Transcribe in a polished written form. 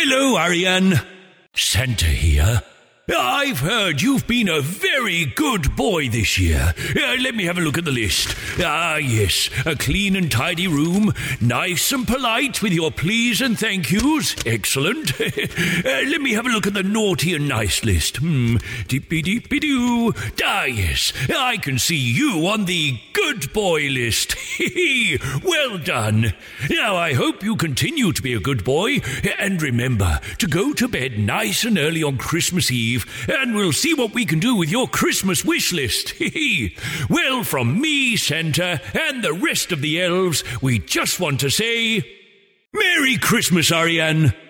Hello, Ariane. Santa here. I've heard you've been a very good boy this year. Let me have a look at the list. Yes, a clean and tidy room, nice and polite with your please and thank yous. Excellent. Let me have a look at the naughty and nice list. Deepy-deepy-doo. Yes, I can see you on the good boy list. Well done. Now, I hope you continue to be a good boy, and remember to go to bed nice and early on Christmas Eve, and we'll see what we can do with your Christmas wish list. Well, from me, Santa, and the rest of the elves, we just want to say, Merry Christmas, Ariane.